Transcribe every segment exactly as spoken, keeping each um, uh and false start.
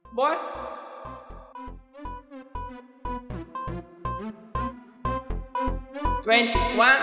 Boy. Twenty one.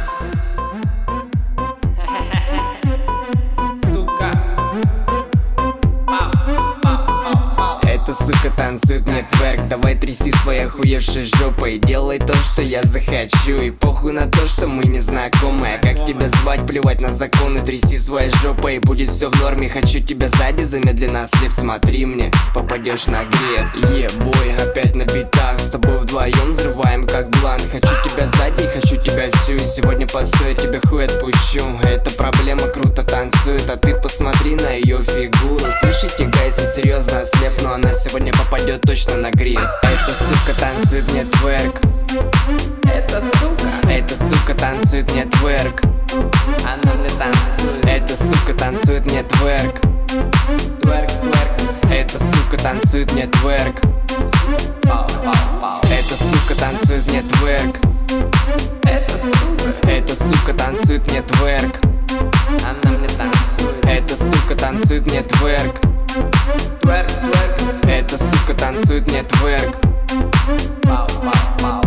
Сука. Пау, пау, пау, пау. Эта сука танцует мне тверк. Давай тряси своей охуевшей жопой. Делай то, что я захочу. И похуй на то, что мы не знакомы. А как тебя звать, плевать на законы. Тряси своей жопой, и будет все в норме. Хочу тебя сзади, замедленно слеп. Смотри мне, попадешь на грех. Е-бой, опять на битах. С тобой вдвоем взрываем как бланк. Хочу тебя сзади, хочу тебя всю. И сегодня постою, тебе хуй отпущу. Эта проблема круто танцует, а ты посмотри на ее фигуру. Слышите, гайс, я серьезно слеп, но она сегодня попадет точно на грех. Эта сука танцует мне тверк. Это сука. Эта сука танцует мне тверк. Она мне танцует. Эта сука танцует мне тверк. Тверк, тверк. Эта сука танцует мне тверк. Пау, пау, пау. Эта сука танцует мне тверк. Это сука. Эта сука танцует мне тверк. Она мне танцует. Эта сука танцует мне тверк. Тверк, тверк. Эта сука танцует мне тверк. Пау, пау, пау.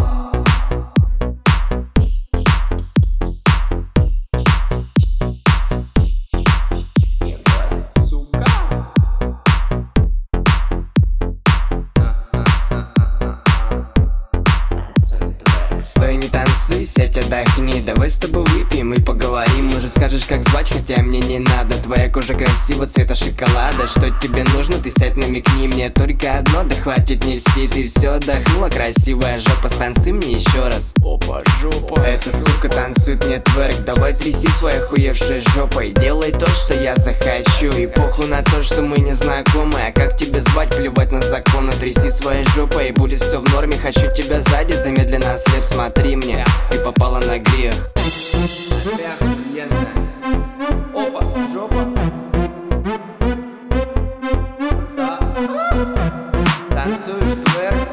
Сука. Стой, не танцуй, сядь, отдохни. Давай с тобой выпьем и поговорим. Может скажешь, как звать, хотя мне не надо. Твоя кожа красива, цвета шоколада. Что тебе нужно, ты сядь, намекни. Мне только одно, да хватит, не льсти. Ты все отдохнула, красивая жопа. Станцуй мне еще раз. Опа, жопа. Эта сука танцует мне тверк. Давай тряси своей охуевшей жопой. Делай то, что я захочу. И похуй на то, что мы не знакомы. А как тебя звать, плевать на законы. Тряси своей жопой, и будет все в норме. Хочу тебя сзади, замедленно слеп. Смотри мне, ты попала на грех. Охуенно. Опа, жопа. Да. Танцуешь тверк.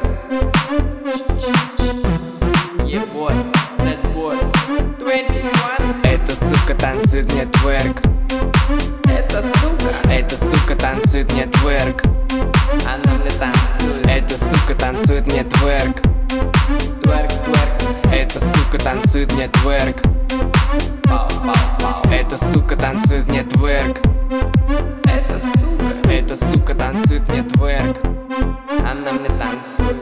Ебой, сетбой. Twenty one. Эта сука танцует мне тверк. Это сука. Эта сука танцует мне тверк. Она мне танцует. Эта сука танцует мне тверк. Тверк, тверк. Эта сука танцует мне тверк. Пау, пау, пау. Эта сука танцует мне тверк. Это сука. Эта сука танцует мне тверк. Она мне танцует.